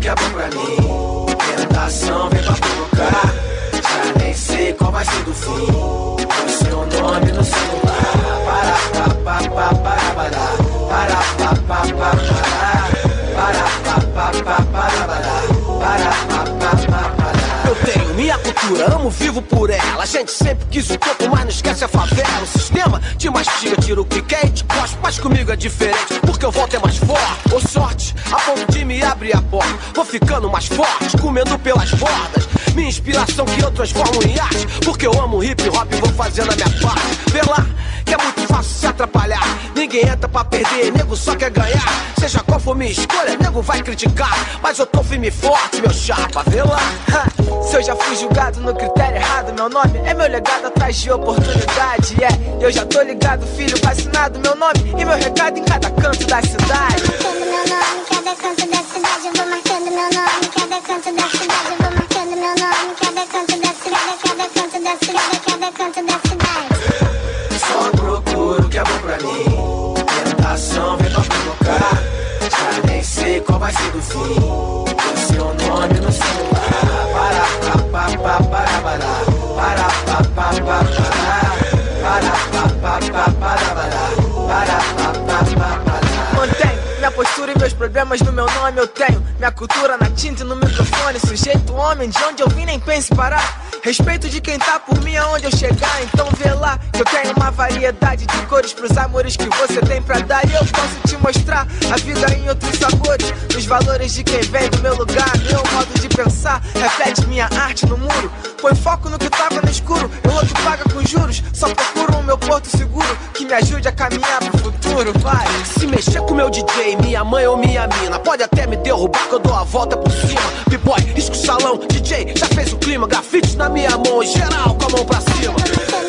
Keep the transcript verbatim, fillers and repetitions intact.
que é bom pra mim. Tentação vem pra provocar. Já nem sei qual vai ser do fim. O seu nome no celular. Para, pa, pa, pa, para, para. Para, pa, pa, pa, para. Para, pa, pa, pa, para, para. Para, pa, pa, pa, para. Eu tenho minha cultura, amo, vivo por ela. A gente sempre quis o topo, mas não esquece a favela. O sistema te mastiga, tira o que quer e te cospe. Mas comigo é diferente, porque eu volto é mais forte. Ou sorte, a ponto de me abrir a porta. Vou ficando mais forte, comendo pelas bordas. Minha inspiração que eu transformo em arte. Porque eu amo hip hop e vou fazendo a minha parte. Vê lá, que é muito fácil se atrapalhar. Ninguém entra pra perder, nego só quer ganhar. Seja qual for minha escolha, nego vai criticar. Mas eu tô firme e forte, meu chapa, vê lá. Se eu já fui julgado no critério errado, meu nome é meu legado atrás de oportunidade. É, yeah, eu já tô ligado, filho vacinado, meu nome e meu recado em cada canto da cidade. Marcando meu nome em cada canto da cidade, eu vou marcando meu nome em cada canto da cidade, eu vou marcando meu nome em cada canto da cidade, cada canto da cidade, cada canto da cidade. Só procuro o que é bom pra mim. Tentação vem pra provocar. Já nem sei qual vai ser do fim. O seu nome no celular. Para, pa, pa, pa, para, para. Para, pa, pa, pa, para. Para, pa, pa, pa, para, para. Para, pa, pa, pa, para. Mantenho minha postura e meus problemas no meu nome eu tenho. Minha cultura na tinta e no microfone. Sujeito homem, de onde eu vim nem pense parar. Respeito de quem tá por mim aonde eu chegar. Então vê lá que eu tenho uma variedade de cores pros amores que você tem pra dar. E eu posso te mostrar a vida em outros sabores. Os valores de quem vem do meu lugar. Meu modo de pensar reflete minha arte no muro. Põe foco no que tava no escuro. Eu outro paga com juros. Só procuro o meu porto seguro que me ajude a caminhar pro futuro. Vai. Se mexer com meu D J, minha mãe ou minha mina, pode até me derrubar que eu dou a volta por cima. B-boy, risco salão, D J, já fez o clima. Grafite na minha mão, geral com a mão pra cima.